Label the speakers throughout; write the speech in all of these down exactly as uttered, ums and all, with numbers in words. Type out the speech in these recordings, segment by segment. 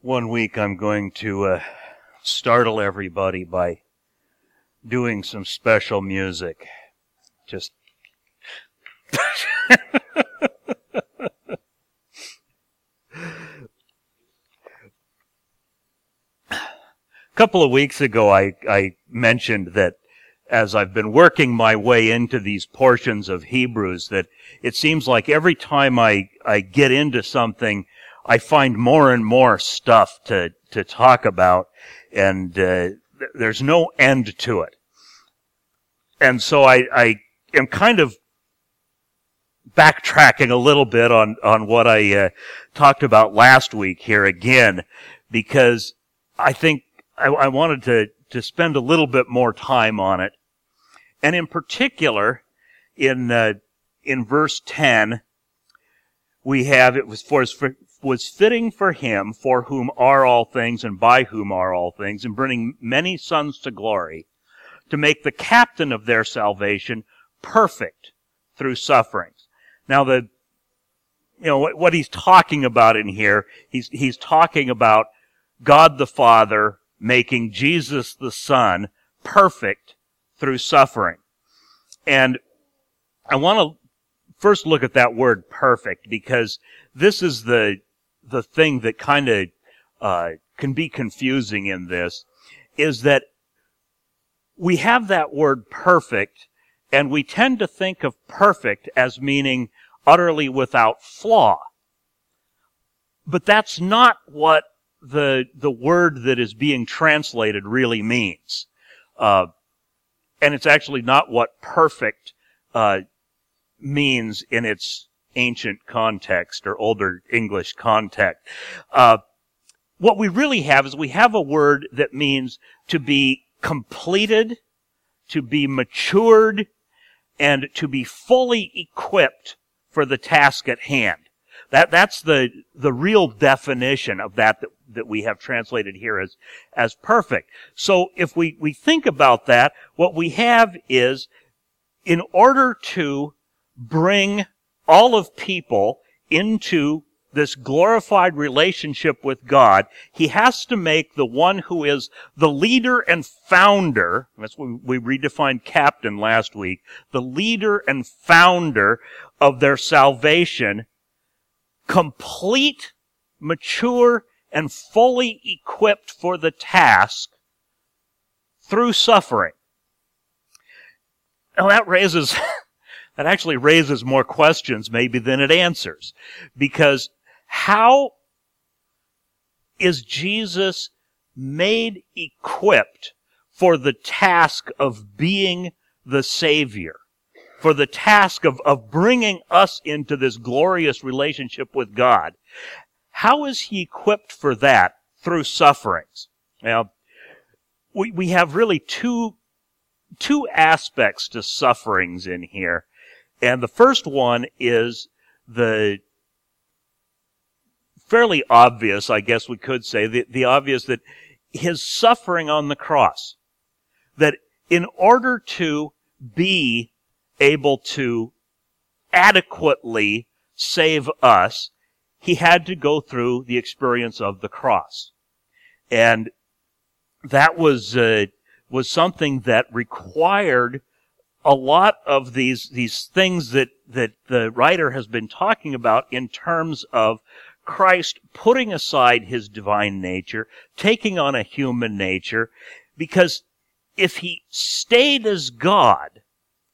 Speaker 1: One week I'm going to uh, startle everybody by doing some special music. Just a couple of weeks ago I, I mentioned that as I've been working my way into these portions of Hebrews, that it seems like every time I, I get into something, I find more and more stuff to, to talk about, and uh, th- there's no end to it. And so I, I am kind of backtracking a little bit on, on what I uh, talked about last week here again, because I think I, I wanted to, to spend a little bit more time on it. And in particular, in uh, in verse ten, we have, it was for, for was fitting for him, for whom are all things and by whom are all things, and bringing many sons to glory, to make the captain of their salvation perfect through sufferings. Now, the you know what, what he's talking about in here, he's he's talking about God the Father making Jesus the Son perfect through suffering. And I want to first look at that word perfect, because this is the the thing that kind of uh, can be confusing in this, is that we have that word perfect, and we tend to think of perfect as meaning utterly without flaw. But that's not what the the word that is being translated really means. Uh, and it's actually not what perfect uh, means in its ancient context or older English context. Uh, what we really have is we have a word that means to be completed, to be matured, and to be fully equipped for the task at hand. That, that's the, the real definition of that, that that we have translated here as, as perfect. So if we, we think about that, what we have is, in order to bring all of people into this glorified relationship with God, he has to make the one who is the leader and founder, that's what we redefined captain last week, the leader and founder of their salvation, complete, mature, and fully equipped for the task through suffering. Now that raises, that actually raises more questions maybe than it answers. Because how is Jesus made equipped for the task of being the Savior? For the task of, of bringing us into this glorious relationship with God? How is he equipped for that? Through sufferings. Now, we, we have really two, two aspects to sufferings in here. And the first one is the fairly obvious, I guess we could say, the, the obvious that his suffering on the cross. That in order to be able to adequately save us, he had to go through the experience of the cross. And that was uh, was something that required a lot of these these things that, that the writer has been talking about in terms of Christ putting aside his divine nature, taking on a human nature, because if he stayed as God,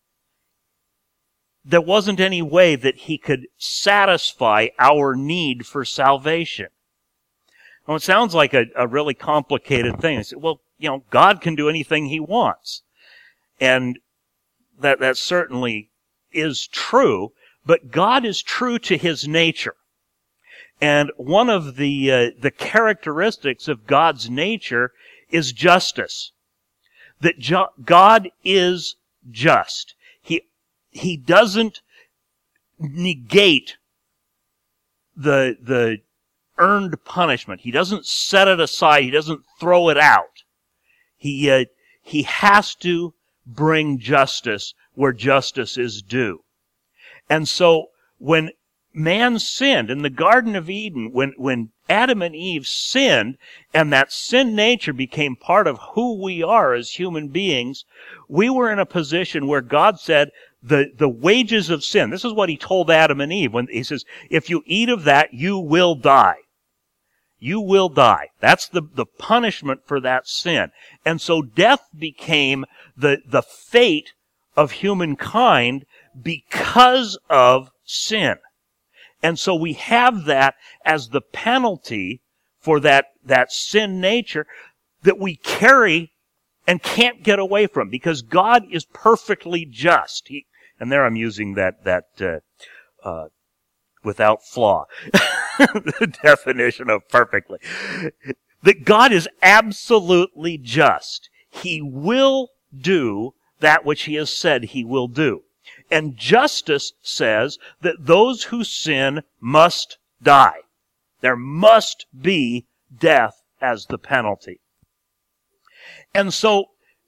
Speaker 1: there wasn't any way that he could satisfy our need for salvation. Well, it sounds like a, a really complicated thing. I said, well, you know, God can do anything he wants. And that, that certainly is true, but God is true to his nature. And one of the, uh, the characteristics of God's nature is justice. That ju- God is just. He He doesn't negate the, the earned punishment. He doesn't set it aside. He doesn't throw it out. He, uh, he has to bring justice where justice is due. And so when man sinned in the Garden of Eden, when, when Adam and Eve sinned, and that sin nature became part of who we are as human beings, we were in a position where God said, the, the wages of sin, this is what he told Adam and Eve, when he says, if you eat of that, you will die. You will die. That's the, the punishment for that sin. And so death became the, the fate of humankind because of sin. And so we have that as the penalty for that, that sin nature that we carry and can't get away from, because God is perfectly just. He, and there I'm using that, that, uh, uh, without flaw, the definition of perfectly. That God is absolutely just. He will do that which he has said he will do. And justice says that those who sin must die. There must be death as the penalty. And so,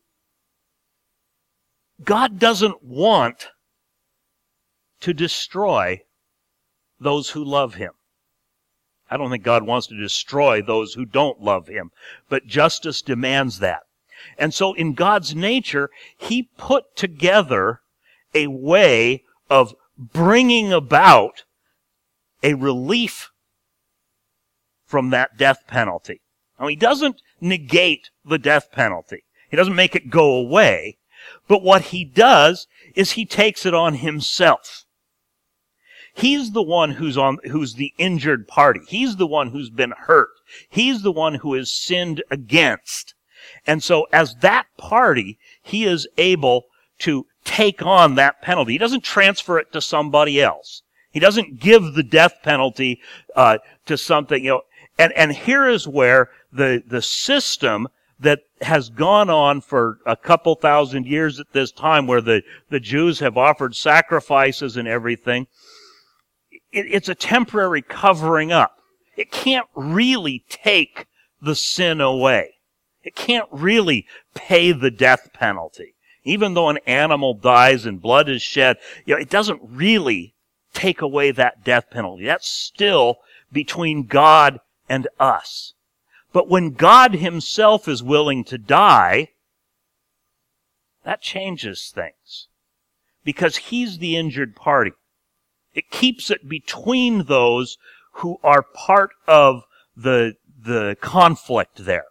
Speaker 1: God doesn't want to destroy those who love him. I don't think God wants to destroy those who don't love him, but justice demands that. And so in God's nature, he put together a way of bringing about a relief from that death penalty. Now, he doesn't negate the death penalty. He doesn't make it go away. But what he does is he takes it on himself. He's the one who's on, who's the injured party. He's the one who's been hurt. He's the one who is sinned against. And so as that party, he is able to take on that penalty. He doesn't transfer it to somebody else. He doesn't give the death penalty uh, to something, you know. And, and here is where the, the system that has gone on for a couple thousand years at this time, where the, the Jews have offered sacrifices and everything, it, it's a temporary covering up. It can't really take the sin away. It can't really pay the death penalty. Even though an animal dies and blood is shed, you know, it doesn't really take away that death penalty. That's still between God and us. But when God himself is willing to die, that changes things. Because he's the injured party. It keeps it between those who are part of the, the conflict there.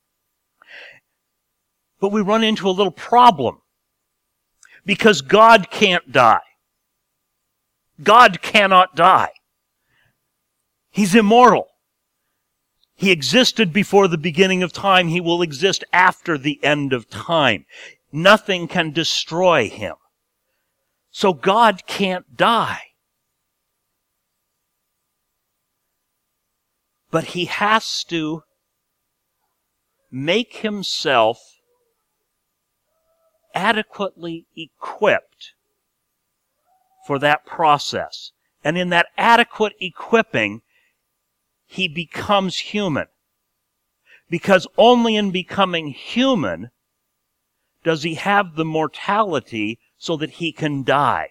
Speaker 1: But we run into a little problem. Because God can't die. God cannot die. He's immortal. He existed before the beginning of time. He will exist after the end of time. Nothing can destroy him. So God can't die. But he has to make himself adequately equipped for that process. And in that adequate equipping, he becomes human. Because only in becoming human does he have the mortality so that he can die.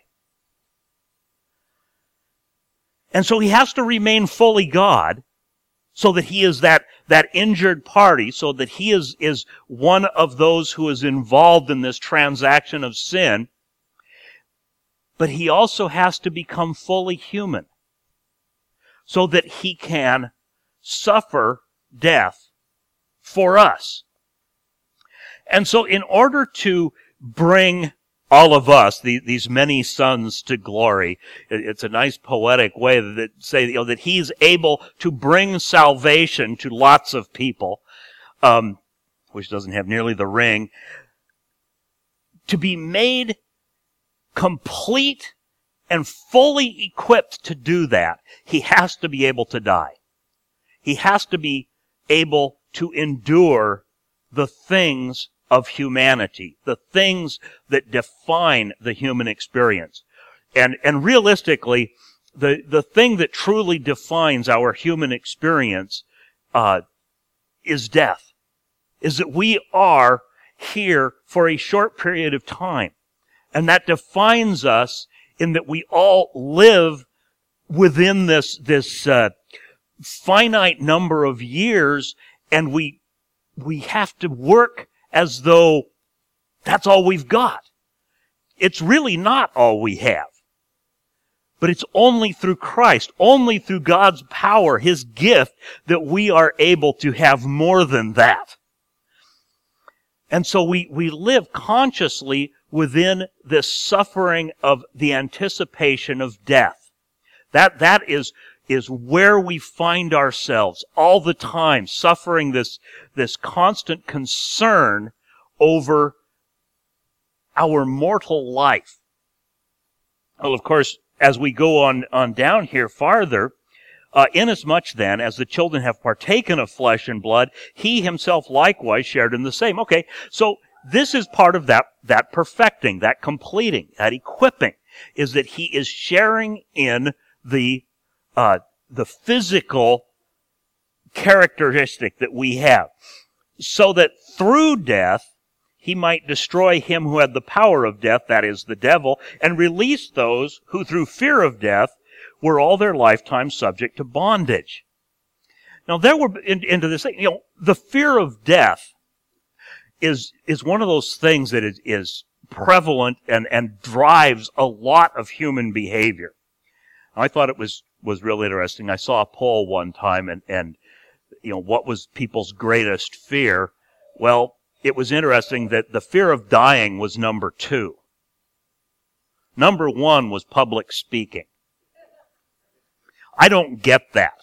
Speaker 1: And so he has to remain fully God, so that he is that, that injured party, so that he is, is one of those who is involved in this transaction of sin. But he also has to become fully human, so that he can suffer death for us. And so in order to bring all of us, the, these many sons, to glory, it, it's a nice poetic way that say, you know, that he's able to bring salvation to lots of people, um, which doesn't have nearly the ring, to be made complete and fully equipped to do that, he has to be able to die. He has to be able to endure the things of humanity, the things that define the human experience. And, and realistically, the, the thing that truly defines our human experience, uh, is death. Is that we are here for a short period of time. And that defines us in that we all live within this, this, uh, finite number of years, and we, we have to work as though that's all we've got. It's really not all we have. But it's only through Christ, only through God's power, His gift, that we are able to have more than that. And so we, we live consciously within this suffering of the anticipation of death. That, that is, is where we find ourselves all the time, suffering this, this constant concern over our mortal life. Well, of course, as we go on, on down here farther, uh, inasmuch then as the children have partaken of flesh and blood, he himself likewise shared in the same. Okay, so this is part of that, that perfecting, that completing, that equipping, is that he is sharing in the, uh, the physical characteristic that we have, so that through death, he might destroy him who had the power of death, that is, the devil, and release those who through fear of death were all their lifetime subject to bondage. Now there we're in, into this thing, you know, the fear of death is, is one of those things that is, is prevalent and, and drives a lot of human behavior. I thought it was, was real interesting. I saw a poll one time and, and, you know, what was people's greatest fear? Well, it was interesting that the fear of dying was number two. Number one was public speaking. I don't get that.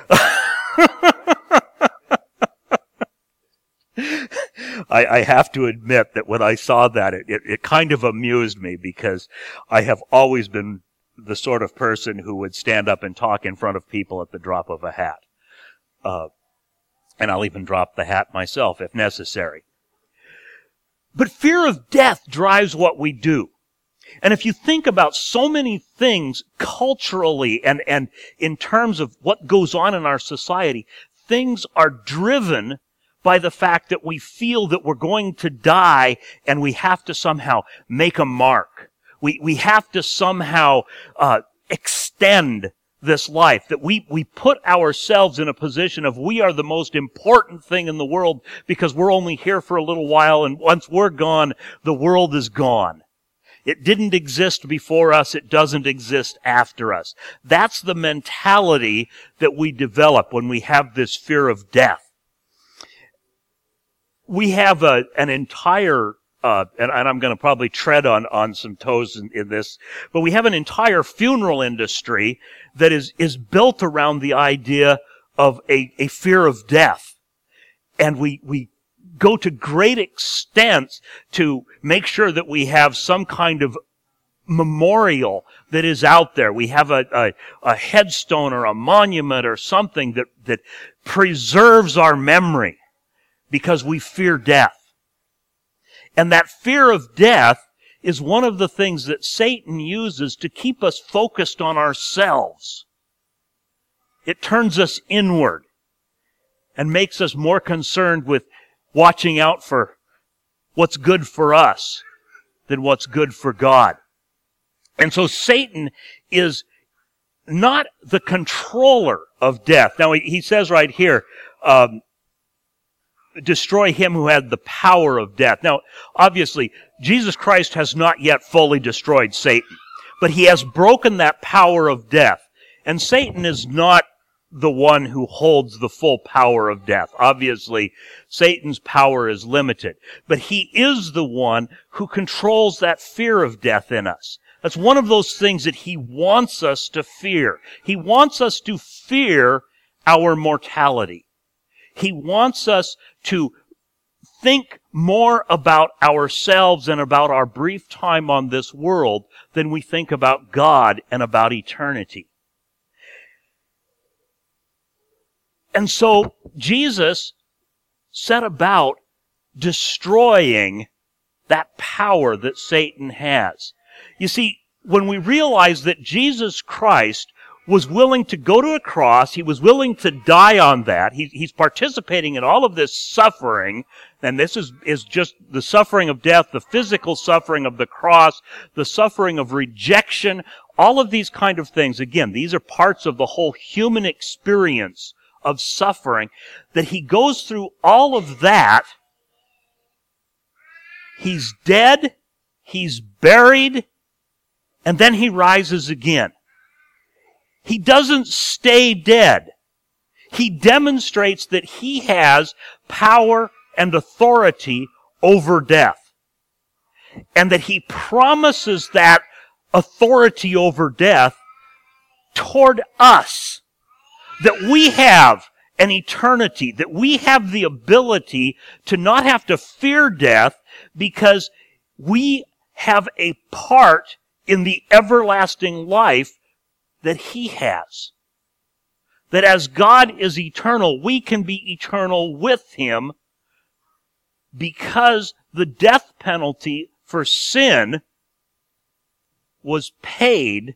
Speaker 1: I, I have to admit that when I saw that, it, it, it kind of amused me, because I have always been the sort of person who would stand up and talk in front of people at the drop of a hat. Uh, and I'll even drop the hat myself if necessary. But fear of death drives what we do. And if you think about so many things culturally and, and in terms of what goes on in our society, things are driven by the fact that we feel that we're going to die and we have to somehow make a mark. We, we have to somehow, uh, extend this life, that we, we put ourselves in a position of we are the most important thing in the world because we're only here for a little while, and once we're gone, the world is gone. It didn't exist before us, it doesn't exist after us. That's the mentality that we develop when we have this fear of death. We have a, an entire Uh, and, and I'm going to probably tread on, on some toes in, in this, but we have an entire funeral industry that is, is built around the idea of a, a fear of death. And we, we go to great extents to make sure that we have some kind of memorial that is out there. We have a, a, a headstone or a monument or something that, that preserves our memory because we fear death. And that fear of death is one of the things that Satan uses to keep us focused on ourselves. It turns us inward and makes us more concerned with watching out for what's good for us than what's good for God. And so Satan is not the controller of death. Now he says right here, um, destroy him who had the power of death. Now, obviously, Jesus Christ has not yet fully destroyed Satan, but he has broken that power of death. And Satan is not the one who holds the full power of death. Obviously, Satan's power is limited, but he is the one who controls that fear of death in us. That's one of those things that he wants us to fear. He wants us to fear our mortality. He wants us to think more about ourselves and about our brief time on this world than we think about God and about eternity. And so Jesus set about destroying that power that Satan has. You see, when we realize that Jesus Christ was willing to go to a cross, he was willing to die on that, he, he's participating in all of this suffering, and this is, is just the suffering of death, the physical suffering of the cross, the suffering of rejection, All of these kind of things, again, these are parts of the whole human experience of suffering, that he goes through all of that. He's dead, he's buried, and then he rises again. He doesn't stay dead. He demonstrates that he has power and authority over death. And that he promises that authority over death toward us. That we have an eternity, that we have the ability to not have to fear death because we have a part in the everlasting life that he has. That as God is eternal, we can be eternal with him because the death penalty for sin was paid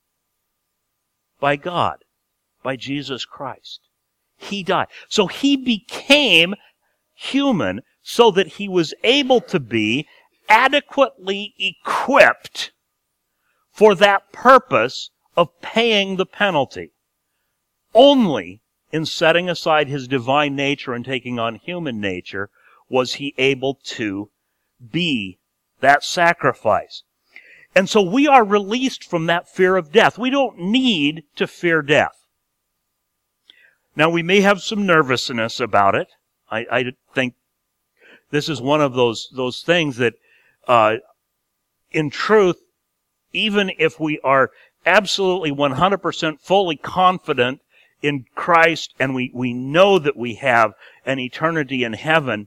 Speaker 1: by God, by Jesus Christ. He died. So he became human so that he was able to be adequately equipped for that purpose of paying the penalty. Only in setting aside his divine nature and taking on human nature was he able to be that sacrifice. And so we are released from that fear of death. We don't need to fear death. Now, we may have some nervousness about it. I, I think this is one of those, those things that, uh, in truth, even if we are absolutely one hundred percent fully confident in Christ and we, we know that we have an eternity in heaven,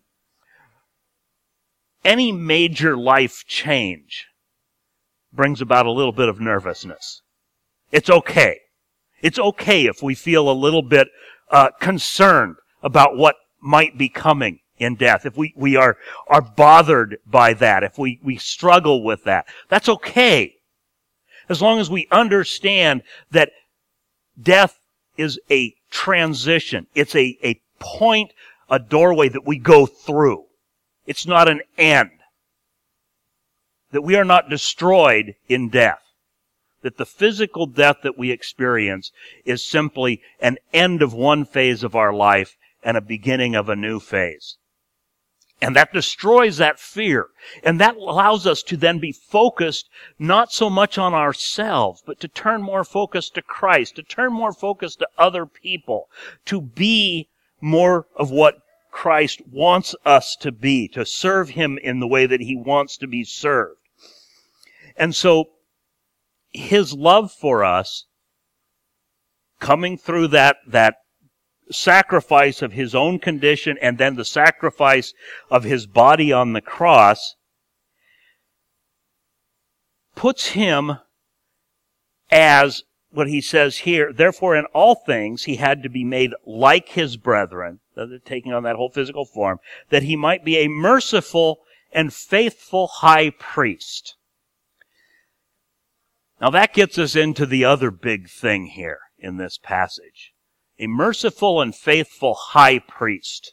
Speaker 1: any major life change brings about a little bit of nervousness. It's okay. It's okay if we feel a little bit uh, concerned about what might be coming in death. If we, we are, are bothered by that, if we, we struggle with that, that's okay. As long as we understand that death is a transition. It's a, a point, a doorway that we go through. It's not an end. That we are not destroyed in death. That the physical death that we experience is simply an end of one phase of our life and a beginning of a new phase. And that destroys that fear. And that allows us to then be focused not so much on ourselves, but to turn more focus to Christ, to turn more focus to other people, to be more of what Christ wants us to be, to serve him in the way that he wants to be served. And so, his love for us, coming through that, that sacrifice of his own condition and then the sacrifice of his body on the cross, puts him as what he says here, therefore in all things he had to be made like his brethren, taking on that whole physical form, that he might be a merciful and faithful high priest. Now that gets us into the other big thing here in this passage. A merciful and faithful high priest.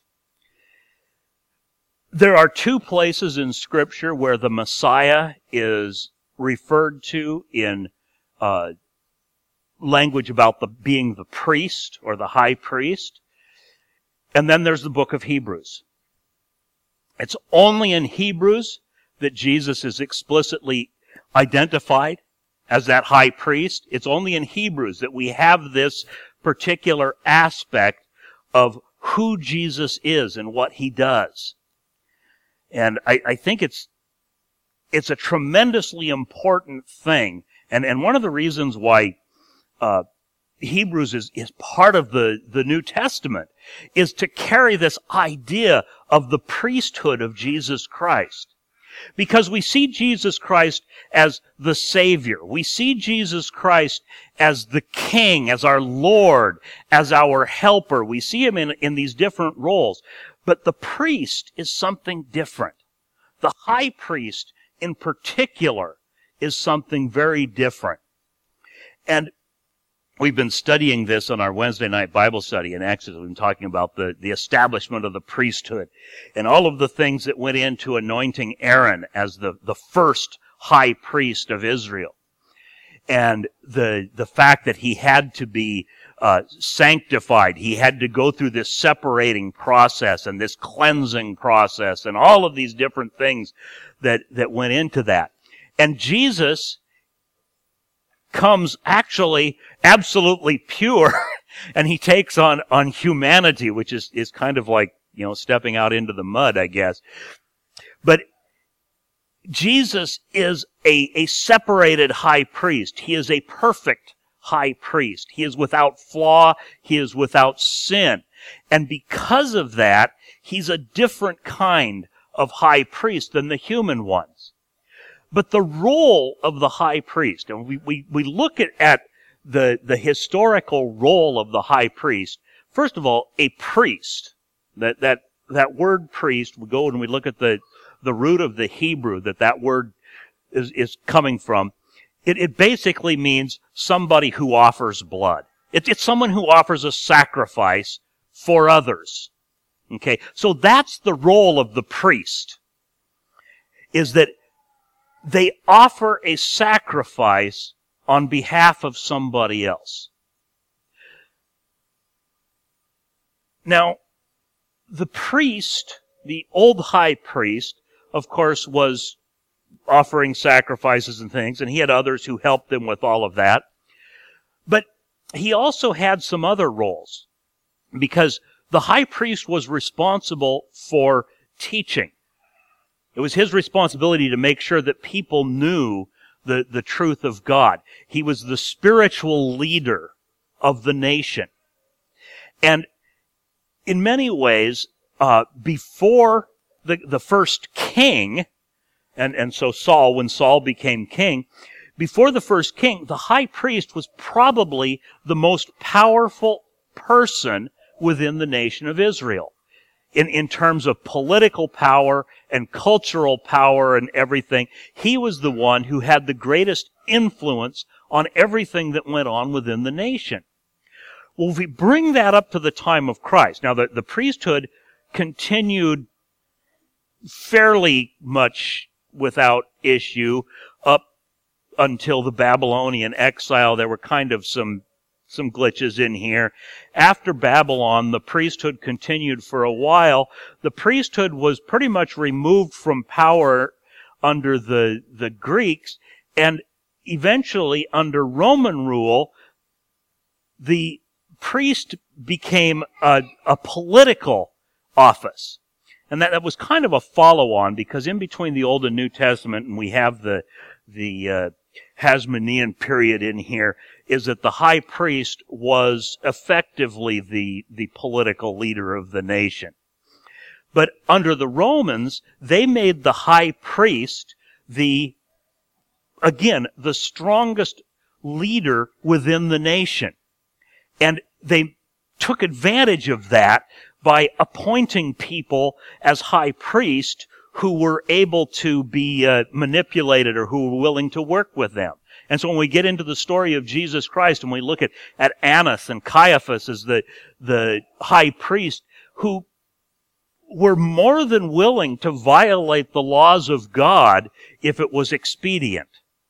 Speaker 1: There are two places in Scripture where the Messiah is referred to in uh, language about the being the priest or the high priest. And then there's the book of Hebrews. It's only in Hebrews that Jesus is explicitly identified as that high priest. It's only in Hebrews that we have this particular aspect of who Jesus is and what he does. And I, I think it's it's a tremendously important thing. And, and one of the reasons why uh, Hebrews is, is part of the, the New Testament is to carry this idea of the priesthood of Jesus Christ. Because we see Jesus Christ as the Savior. We see Jesus Christ as the King, as our Lord, as our helper. We see him in, in these different roles. But the priest is something different. The high priest, in particular, is something very different. And we've been studying this on our Wednesday night Bible study in Exodus. We've been talking about the, the establishment of the priesthood and all of the things that went into anointing Aaron as the, the first high priest of Israel. and the the fact that he had to be uh, sanctified. He had to go through this separating process and this cleansing process and all of these different things that, that went into that. And Jesus comes actually absolutely pure, and he takes on, on humanity, which is, is kind of like, you know, stepping out into the mud, I guess. But Jesus is a, a separated high priest. He is a perfect high priest. He is without flaw. He is without sin. And because of that, he's a different kind of high priest than the human ones. But the role of the high priest, and we, we, we look at, at the, the historical role of the high priest. First of all, a priest. That, that, that word priest, we go and we look at the, the root of the Hebrew that that word is, is coming from. It, it basically means somebody who offers blood. It, it's someone who offers a sacrifice for others. Okay, so that's the role of the priest, is that they offer a sacrifice on behalf of somebody else. Now, the priest, the old high priest, of course, was offering sacrifices and things, and he had others who helped him with all of that. But he also had some other roles, because the high priest was responsible for teaching. It was his responsibility to make sure that people knew the, the truth of God. He was the spiritual leader of the nation. And in many ways, uh, before the, the first king, and, and so Saul, when Saul became king, before the first king, the high priest was probably the most powerful person within the nation of Israel. In, in terms of political power and cultural power and everything, he was the one who had the greatest influence on everything that went on within the nation. Well, if we bring that up to the time of Christ, now the, the priesthood continued fairly much without issue up until the Babylonian exile. There were kind of some some glitches in here. After Babylon, the priesthood continued for a while. The priesthood was pretty much removed from power under the, the Greeks, and eventually under Roman rule, the priest became a, a political office. And that, that was kind of a follow-on, because in between the Old and New Testament, and we have the, the, uh, Hasmonean period in here, is that the high priest was effectively the, the political leader of the nation. But under the Romans, they made the high priest the, again, the strongest leader within the nation. And they took advantage of that by appointing people as high priest who were able to be uh, manipulated, or who were willing to work with them. And so when we get into the story of Jesus Christ and we look at, at Annas and Caiaphas as the, the high priest, who were more than willing to violate the laws of God if it was expedient.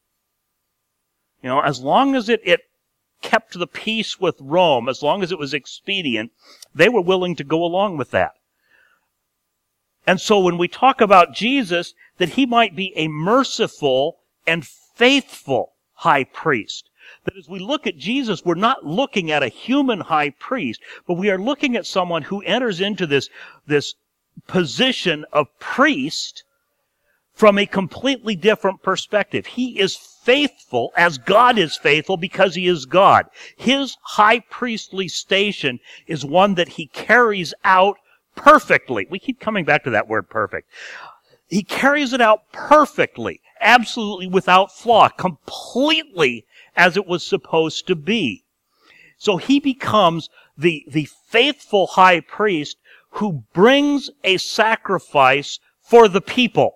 Speaker 1: You know, as long as it, it kept the peace with Rome, as long as it was expedient, they were willing to go along with that. And so when we talk about Jesus, that he might be a merciful and faithful high priest. That as we look at Jesus, we're not looking at a human high priest, but we are looking at someone who enters into this, this position of priest from a completely different perspective. He is faithful as God is faithful because he is God. His high priestly station is one that he carries out perfectly. We keep coming back to that word perfect. He carries it out perfectly, absolutely without flaw, completely as it was supposed to be. So he becomes the, the faithful high priest who brings a sacrifice for the people.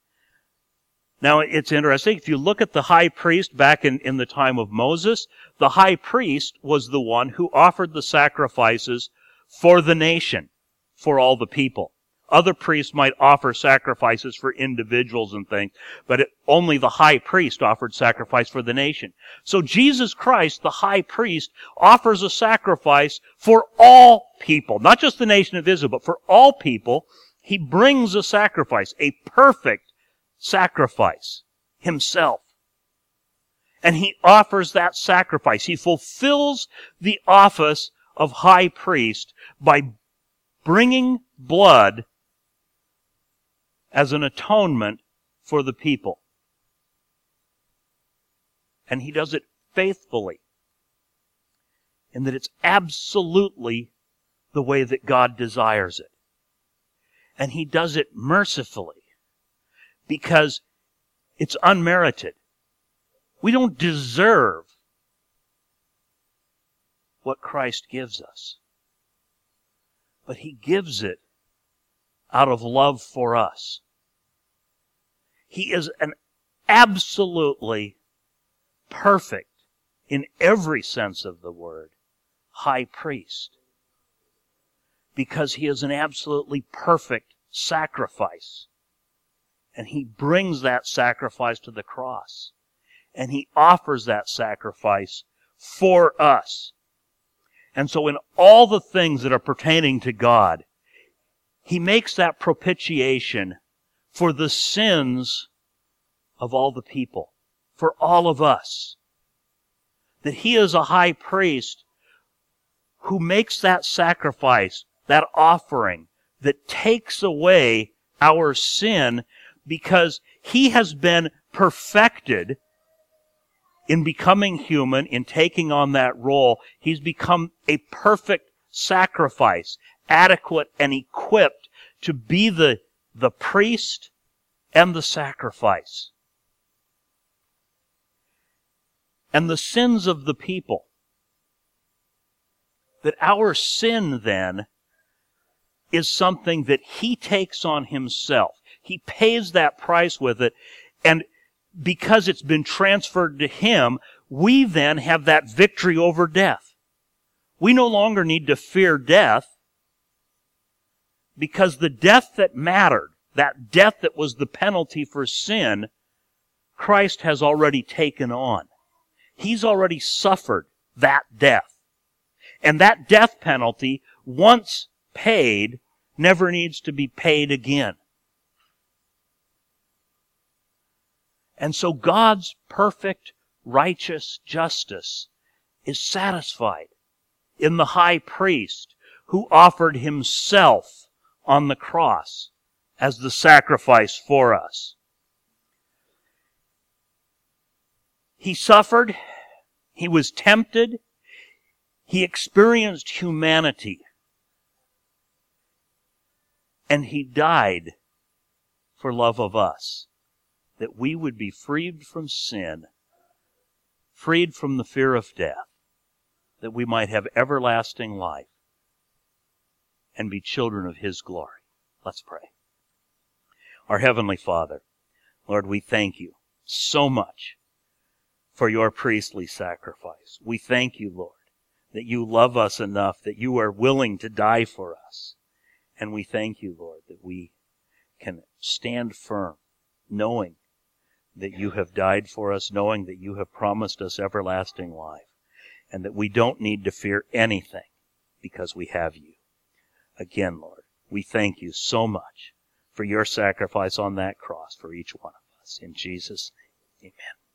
Speaker 1: Now, it's interesting. If you look at the high priest back in, in the time of Moses, the high priest was the one who offered the sacrifices for the nation, for all the people. Other priests might offer sacrifices for individuals and things, but it, only the high priest offered sacrifice for the nation. So Jesus Christ, the high priest, offers a sacrifice for all people, not just the nation of Israel, but for all people. He brings a sacrifice, a perfect sacrifice, himself. And he offers that sacrifice. He fulfills the office of high priest by bringing blood as an atonement for the people. And he does it faithfully, in that it's absolutely the way that God desires it. And he does it mercifully, because it's unmerited. We don't deserve what Christ gives us, but he gives it out of love for us. He is an absolutely perfect, in every sense of the word, high priest, because he is an absolutely perfect sacrifice. And he brings that sacrifice to the cross. And he offers that sacrifice for us. And so in all the things that are pertaining to God, he makes that propitiation for the sins of all the people, for all of us. That he is a high priest who makes that sacrifice, that offering, that takes away our sin, because he has been perfected in becoming human, in taking on that role. He's become a perfect sacrifice, adequate and equipped to be the, the priest and the sacrifice. And the sins of the people. That our sin then is something that he takes on himself. He pays that price with it, and because it's been transferred to him, we then have that victory over death. We no longer need to fear death, because the death that mattered, that death that was the penalty for sin, Christ has already taken on. He's already suffered that death. And that death penalty, once paid, never needs to be paid again. And so God's perfect, righteous justice is satisfied in the high priest who offered himself on the cross as the sacrifice for us. He suffered, he was tempted, he experienced humanity, and he died for love of us, that we would be freed from sin, freed from the fear of death, that we might have everlasting life and be children of his glory. Let's pray. Our Heavenly Father, Lord, we thank you so much for your priestly sacrifice. We thank you, Lord, that you love us enough that you are willing to die for us. And we thank you, Lord, that we can stand firm, knowing that you have died for us, knowing that you have promised us everlasting life, and that we don't need to fear anything because we have you. Again, Lord, we thank you so much for your sacrifice on that cross for each one of us. In Jesus' name, amen.